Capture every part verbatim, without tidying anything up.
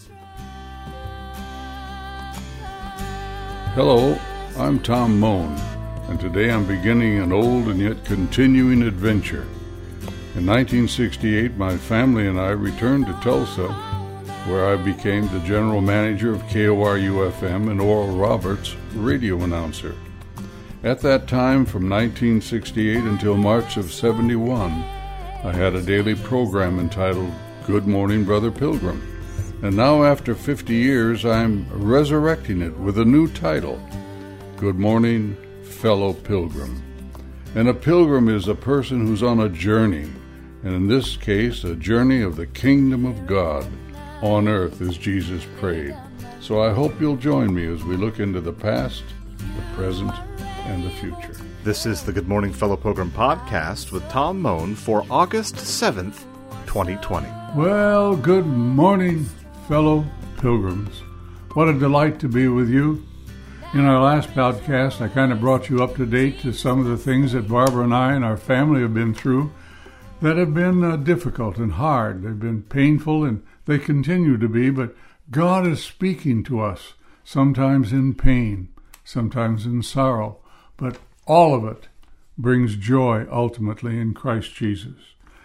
Hello, I'm Tom Moan, and today I'm beginning an old and yet continuing adventure. In nineteen sixty-eight, my family and I returned to Tulsa, where I became the general manager of K O R U F M and Oral Roberts, radio announcer. At that time, from nineteen sixty-eight until March of seventy-one, I had a daily program entitled Good Morning, Brother Pilgrim. And now, after fifty years, I'm resurrecting it with a new title, Good Morning, Fellow Pilgrim. And a pilgrim is a person who's on a journey, and in this case, a journey of the kingdom of God on earth, as Jesus prayed. So I hope you'll join me as we look into the past, the present, and the future. This is the Good Morning, Fellow Pilgrim podcast with Tom Moan for August seventh, twenty twenty. Well, good morning, fellow pilgrims. What a delight to be with you. In our last podcast, I kind of brought you up to date to some of the things that Barbara and I and our family have been through that have been uh, difficult and hard. They've been painful, and they continue to be, but God is speaking to us, sometimes in pain, sometimes in sorrow, but all of it brings joy ultimately in Christ Jesus.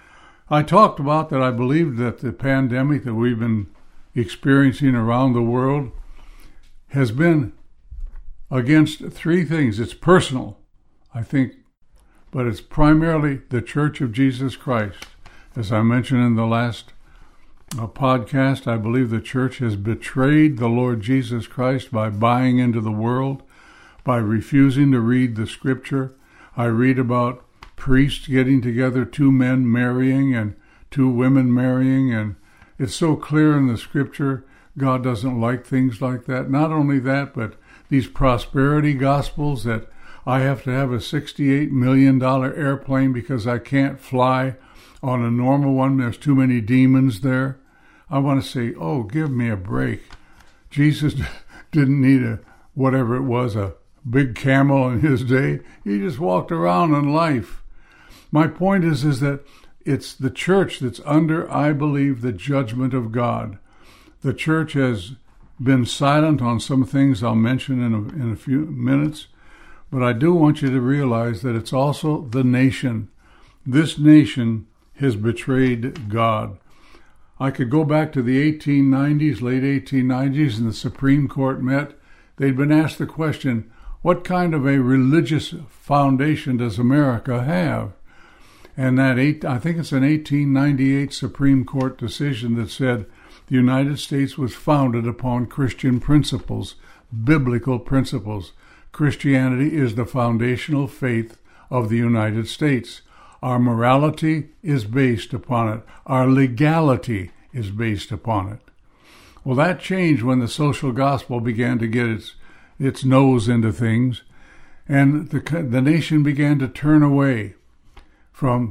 I talked about that I believed that the pandemic that we've been experiencing around the world has been against three things. It's personal, I think, but it's primarily the Church of Jesus Christ. As I mentioned in the last uh, podcast, I believe the church has betrayed the Lord Jesus Christ by buying into the world, by refusing to read the Scripture. I read about priests getting together, two men marrying and two women marrying, and it's so clear in the Scripture, God doesn't like things like that. Not only that, but these prosperity gospels that I have to have a sixty-eight million dollars airplane because I can't fly on a normal one. There's too many demons there. I want to say, oh, give me a break. Jesus didn't need a, whatever it was, a big camel in his day. He just walked around in life. My point is, is that it's the church that's under, I believe, the judgment of God. The church has been silent on some things I'll mention in a, in a few minutes, but I do want you to realize that it's also the nation. This nation has betrayed God. I could go back to the eighteen nineties, late eighteen nineties, and the Supreme Court met. They'd been asked the question, what kind of a religious foundation does America have? And that eight, I think it's an eighteen ninety-eight Supreme Court decision that said the United States was founded upon Christian principles, biblical principles. Christianity is the foundational faith of the United States. Our morality is based upon it. Our legality is based upon it. Well, that changed when the social gospel began to get its its nose into things, and the the nation began to turn away from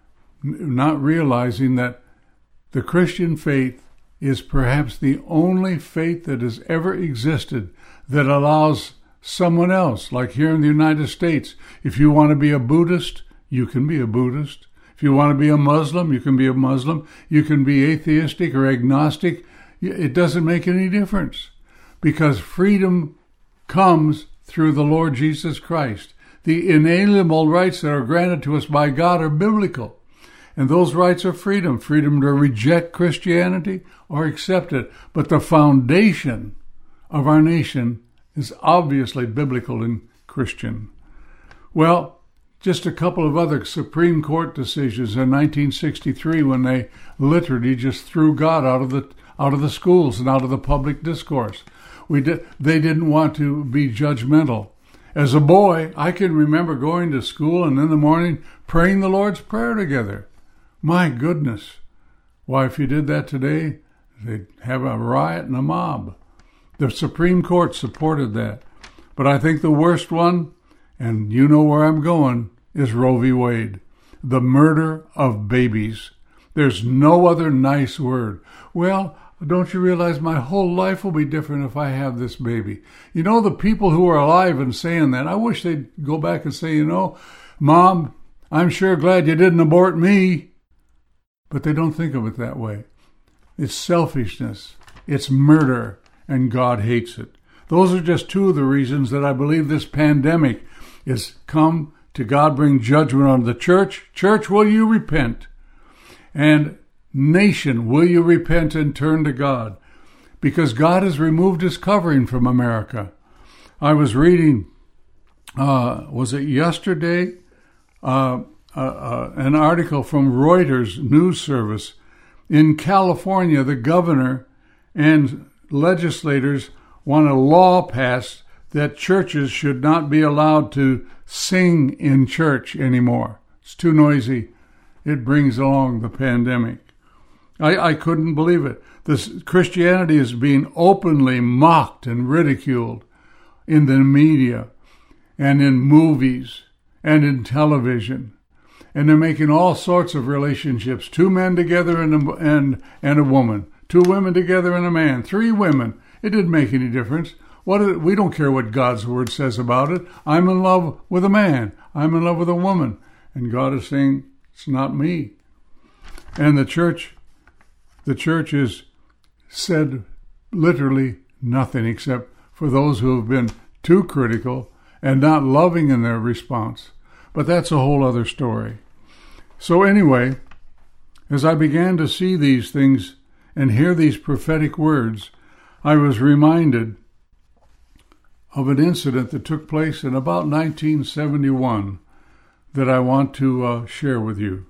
not realizing that the Christian faith is perhaps the only faith that has ever existed that allows someone else, like here in the United States, if you want to be a Buddhist, you can be a Buddhist. If you want to be a Muslim, you can be a Muslim. You can be atheistic or agnostic. It doesn't make any difference, because freedom comes through the Lord Jesus Christ. The inalienable rights that are granted to us by God are biblical. And those rights are freedom, freedom to reject Christianity or accept it. But the foundation of our nation is obviously biblical and Christian. Well, just a couple of other Supreme Court decisions in nineteen sixty-three, when they literally just threw God out of the out of the schools and out of the public discourse. We did, they didn't want to be judgmental. As a boy, I can remember going to school and in the morning praying the Lord's Prayer together. My goodness. Why, if you did that today, they'd have a riot and a mob. The Supreme Court supported that. But I think the worst one, and you know where I'm going, is Roe v. Wade. The murder of babies. There's no other nice word. Well, don't you realize my whole life will be different if I have this baby? You know, the people who are alive and saying that, I wish they'd go back and say, you know, Mom, I'm sure glad you didn't abort me. But they don't think of it that way. It's selfishness. It's murder, and God hates it. Those are just two of the reasons that I believe this pandemic is come to God bring judgment on the church. Church, will you repent? And nation, will you repent and turn to God? Because God has removed his covering from America. I was reading, uh, was it yesterday, uh, uh, uh, an article from Reuters news service. In California, the governor and legislators want a law passed that churches should not be allowed to sing in church anymore. It's too noisy. It brings along the pandemic. I, I couldn't believe it. This Christianity is being openly mocked and ridiculed in the media and in movies and in television. And they're making all sorts of relationships. Two men together and a, and, and a woman. Two women together and a man. Three women. It didn't make any difference. What is, we don't care what God's word says about it. I'm in love with a man. I'm in love with a woman. And God is saying, it's not me. And the church, the church has said literally nothing except for those who have been too critical and not loving in their response. But that's a whole other story. So anyway, as I began to see these things and hear these prophetic words, I was reminded of an incident that took place in about nineteen seventy-one that I want to uh, share with you.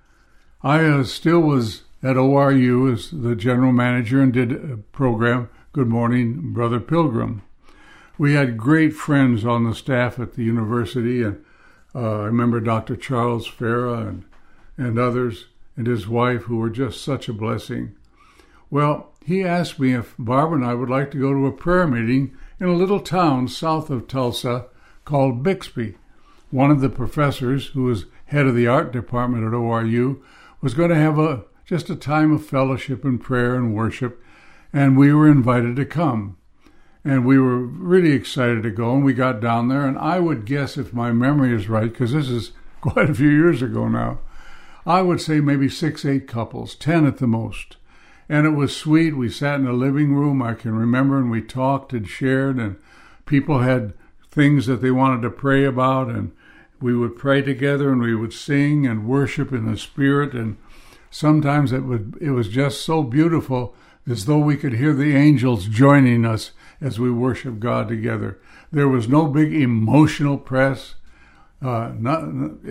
I uh, still was at O R U as the general manager and did a program, Good Morning, Brother Pilgrim. We had great friends on the staff at the university, and uh, I remember Doctor Charles Farah and, and others, and his wife, who were just such a blessing. Well, he asked me if Barbara and I would like to go to a prayer meeting in a little town south of Tulsa called Bixby. One of the professors, who was head of the art department at O R U, was going to have a just a time of fellowship and prayer and worship, and we were invited to come. And we were really excited to go, and we got down there, and I would guess, if my memory is right, because this is quite a few years ago now, I would say maybe six, eight couples, ten at the most. And it was sweet. We sat in the living room, I can remember, and we talked and shared, and people had things that they wanted to pray about, and we would pray together, and we would sing and worship in the Spirit, and sometimes it would it was just so beautiful, as though we could hear the angels joining us as we worship God together. There was no big emotional press, uh, not,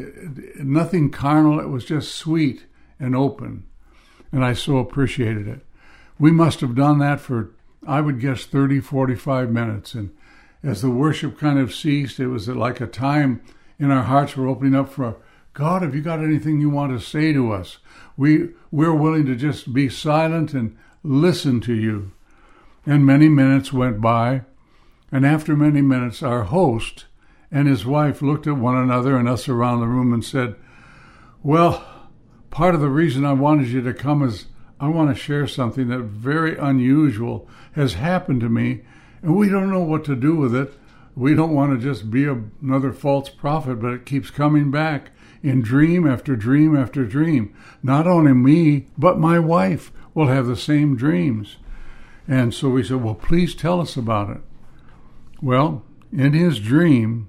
nothing carnal. It was just sweet and open, and I so appreciated it. We must have done that for, I would guess, thirty, forty-five minutes, and as the worship kind of ceased, it was like a time in our hearts were opening up for, God, have you got anything you want to say to us? We, we're willing to just be silent and listen to you. And many minutes went by, and after many minutes, our host and his wife looked at one another and us around the room and said, well, part of the reason I wanted you to come is I want to share something that very unusual has happened to me, and we don't know what to do with it. We don't want to just be a, another false prophet, but it keeps coming back in dream after dream after dream. Not only me, but my wife will have the same dreams. And so we said, well, please tell us about it. Well, in his dream,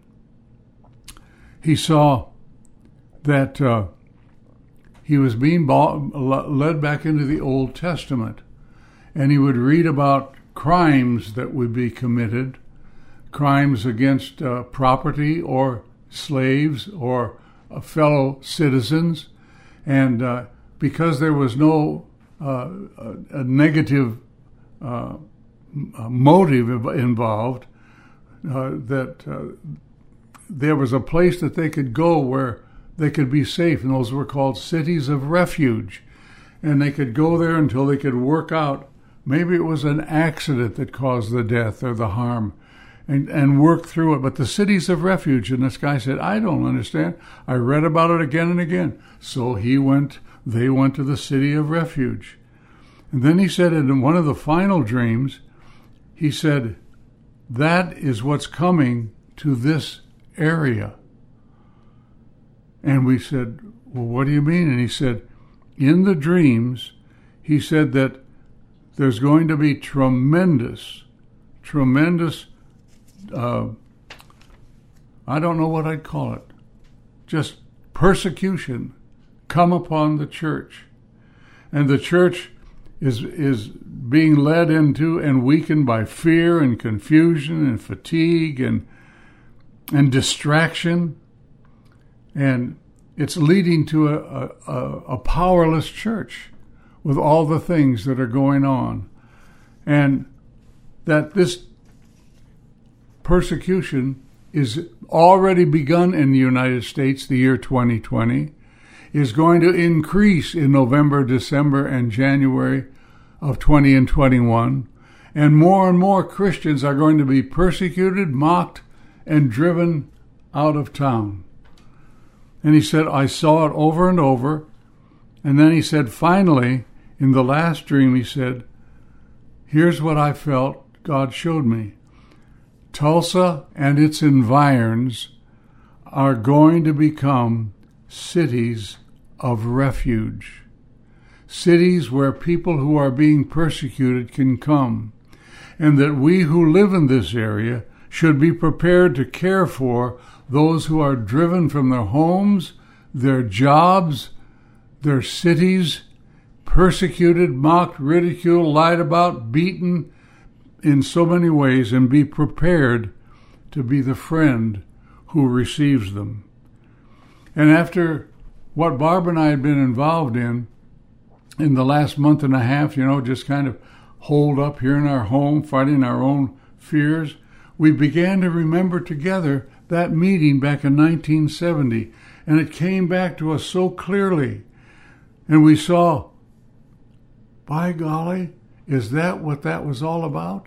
he saw that uh, he was being led back into the Old Testament, and he would read about crimes that would be committed, crimes against uh, property or slaves or uh, fellow citizens, and uh, because there was no uh, a, a negative uh, motive involved, uh, that uh, there was a place that they could go where they could be safe, and those were called cities of refuge, and they could go there until they could work out, maybe it was an accident that caused the death or the harm, and, and work through it. But the cities of refuge, and this guy said, I don't understand. I read about it again and again. So he went, they went to the city of refuge. And then he said in one of the final dreams, he said, that is what's coming to this area. And we said, well, what do you mean? And he said, in the dreams, he said that there's going to be tremendous, tremendous, uh, I don't know what I'd call it, just persecution come upon the church. And the church is is being led into and weakened by fear and confusion and fatigue and and distraction. And it's leading to a, a, a powerless church with all the things that are going on. And that this persecution is already begun in the United States, the year twenty twenty, is going to increase in November, December, and January of twenty and twenty-one. And more and more Christians are going to be persecuted, mocked, and driven out of town. And he said, I saw it over and over. And then he said, finally, in the last dream, he said, here's what I felt God showed me. Tulsa and its environs are going to become cities of refuge. Cities where people who are being persecuted can come. And that we who live in this area should be prepared to care for those who are driven from their homes, their jobs, their cities, persecuted, mocked, ridiculed, lied about, beaten in so many ways, and be prepared to be the friend who receives them. And after what Barbara and I had been involved in, in the last month and a half, you know, just kind of holed up here in our home, fighting our own fears, we began to remember together that meeting back in nineteen seventy, and it came back to us so clearly. And we saw, by golly, is that what that was all about?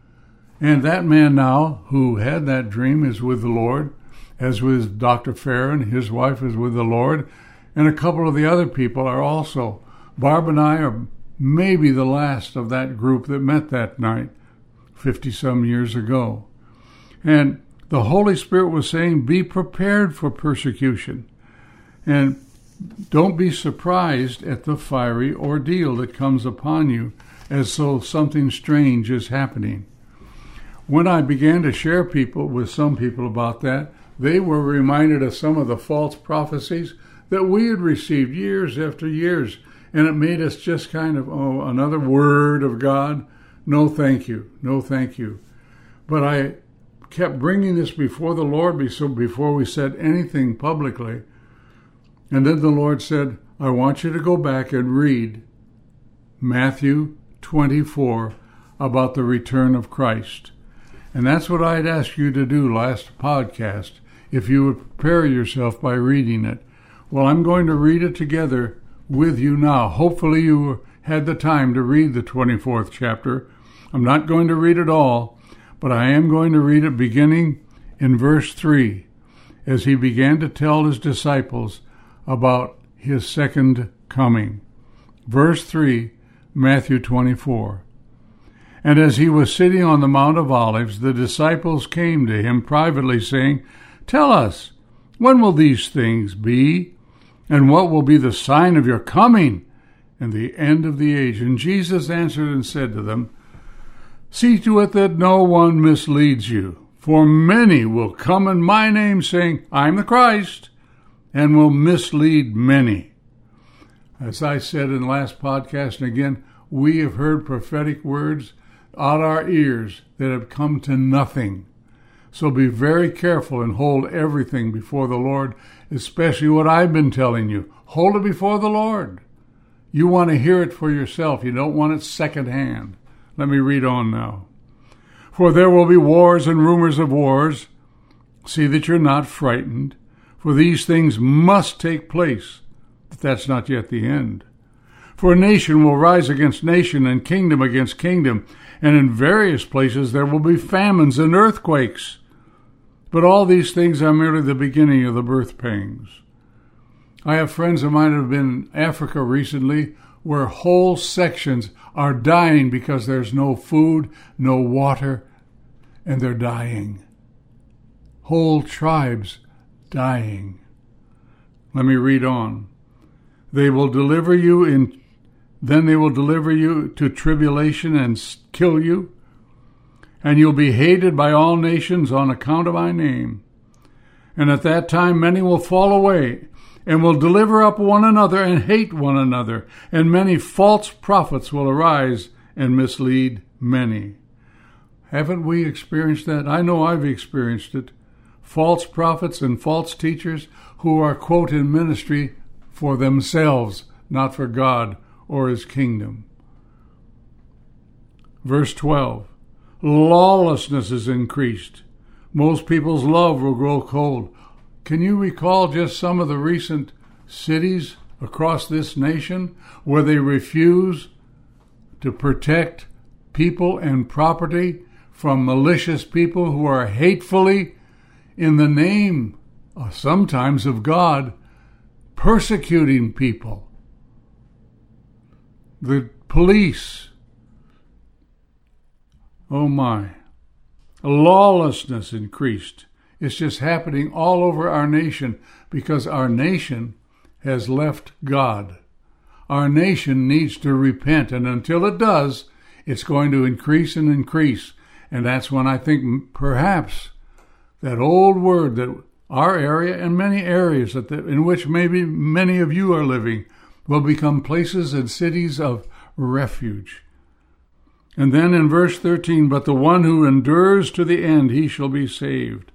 And that man now, who had that dream, is with the Lord, as was Doctor Farron. His wife is with the Lord, and a couple of the other people are also. Barb and I are maybe the last of that group that met that night, fifty-some years ago. And the Holy Spirit was saying, be prepared for persecution. And don't be surprised at the fiery ordeal that comes upon you as though something strange is happening. When I began to share people with some people about that, they were reminded of some of the false prophecies that we had received years after years. And it made us just kind of, oh, another word of God. No, thank you. No, thank you. But I kept bringing this before the Lord before we said anything publicly. And then the Lord said, I want you to go back and read Matthew twenty-four about the return of Christ. And that's what I'd asked you to do last podcast, if you would prepare yourself by reading it. Well, I'm going to read it together with you now. Hopefully you had the time to read the twenty-fourth chapter. I'm not going to read it all, but I am going to read it beginning in verse three, as he began to tell his disciples about his second coming. Verse three, Matthew twenty-four. And as he was sitting on the Mount of Olives, the disciples came to him privately, saying, Tell us, when will these things be? And what will be the sign of your coming and the end of the age? And Jesus answered and said to them, See to it that no one misleads you, for many will come in my name, saying, I am the Christ, and will mislead many. As I said in the last podcast, and again, we have heard prophetic words out our ears that have come to nothing. So be very careful and hold everything before the Lord, especially what I've been telling you. Hold it before the Lord. You want to hear it for yourself. You don't want it secondhand. Let me read on now. For there will be wars and rumors of wars. See that you're not frightened, for these things must take place, but that's not yet the end. For nation will rise against nation and kingdom against kingdom, and in various places there will be famines and earthquakes. But all these things are merely the beginning of the birth pangs. I have friends of mine who have been in Africa recently where whole sections are dying because there's no food, no water, and they're dying. Whole tribes dying. Let me read on. They will deliver you in Then they will deliver you to tribulation and kill you, and you'll be hated by all nations on account of my name. And at that time many will fall away, and will deliver up one another and hate one another, and many false prophets will arise and mislead many. Haven't we experienced that? I know I've experienced it. False prophets and false teachers who are, quote, in ministry for themselves, not for God or his kingdom. Verse twelve, lawlessness is increased. Most people's love will grow cold. Can you recall just some of the recent cities across this nation where they refuse to protect people and property from malicious people who are hatefully, in the name uh, sometimes of God, persecuting people? The police, oh my, lawlessness increased. It's just happening all over our nation because our nation has left God. Our nation needs to repent, and until it does, it's going to increase and increase. And that's when I think perhaps that old word that our area and many areas that the, in which maybe many of you are living will become places and cities of refuge. And then in verse thirteen, but the one who endures to the end, he shall be saved.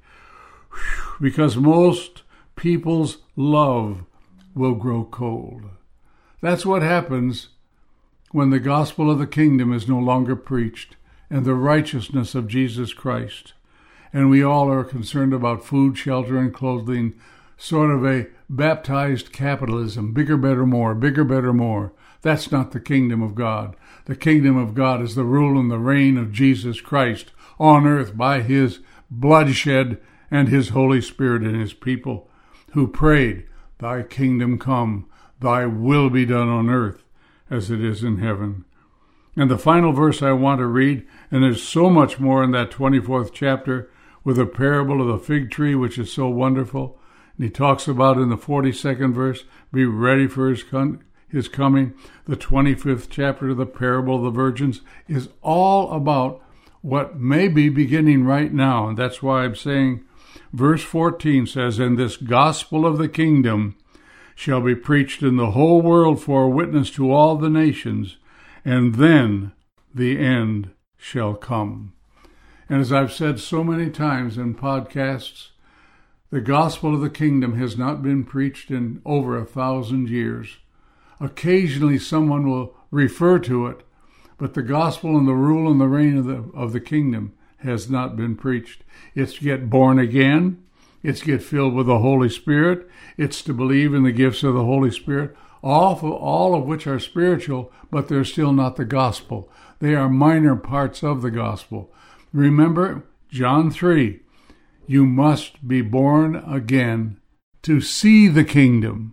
Whew, because most people's love will grow cold. That's what happens when the gospel of the kingdom is no longer preached and the righteousness of Jesus Christ. And we all are concerned about food, shelter, and clothing, sort of a baptized capitalism, bigger, better, more, bigger, better, more. That's not the kingdom of God. The kingdom of God is the rule and the reign of Jesus Christ on earth by his bloodshed and his Holy Spirit and his people who prayed, thy kingdom come, thy will be done on earth as it is in heaven. And the final verse I want to read, and there's so much more in that twenty-fourth chapter with a parable of the fig tree, which is so wonderful. And he talks about in the forty-second verse, be ready for his, con- his coming. The twenty-fifth chapter of the parable of the virgins is all about what may be beginning right now. And that's why I'm saying verse fourteen says, and this gospel of the kingdom shall be preached in the whole world for a witness to all the nations, and then the end shall come. And as I've said so many times in podcasts, the gospel of the kingdom has not been preached in over a thousand years. Occasionally someone will refer to it, but the gospel and the rule and the reign of the, of the kingdom has not been preached. It's to get born again. It's to get filled with the Holy Spirit. It's to believe in the gifts of the Holy Spirit, all of, all of which are spiritual, but they're still not the gospel. They are minor parts of the gospel. Remember, John three, you must be born again to see the kingdom.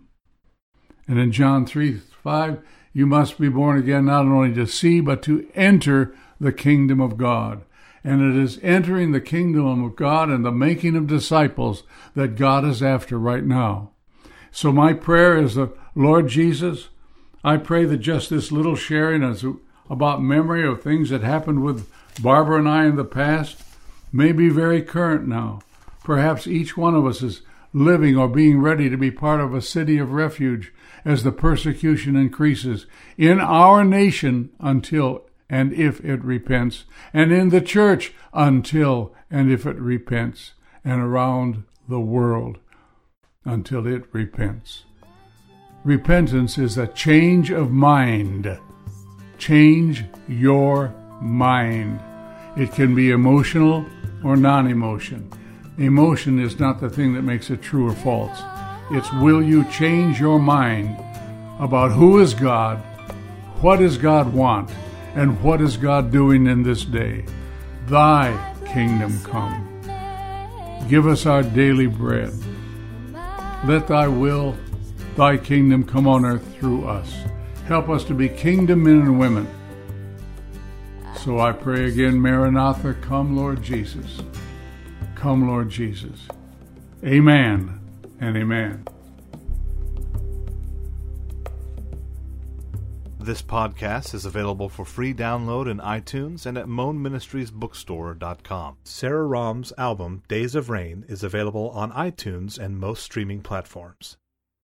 And in John three five, you must be born again not only to see, but to enter the kingdom of God. And it is entering the kingdom of God and the making of disciples that God is after right now. So my prayer is that, Lord Jesus, I pray that just this little sharing is about memory of things that happened with Barbara and I in the past may be very current now. Perhaps each one of us is living or being ready to be part of a city of refuge as the persecution increases in our nation until and if it repents, and in the church until and if it repents, and around the world until it repents. Repentance is a change of mind. Change your mind. It can be emotional or non-emotion. Emotion is not the thing that makes it true or false. It's will you change your mind about who is God, what does God want, and what is God doing in this day? Thy kingdom come. Give us our daily bread. Let thy will, thy kingdom come on earth through us. Help us to be kingdom men and women. So I pray again, Maranatha, come Lord Jesus. Come Lord Jesus. Amen and amen. This podcast is available for free download in iTunes and at moan ministries bookstore dot com. Sarah Rahm's album, Days of Rain, is available on iTunes and most streaming platforms.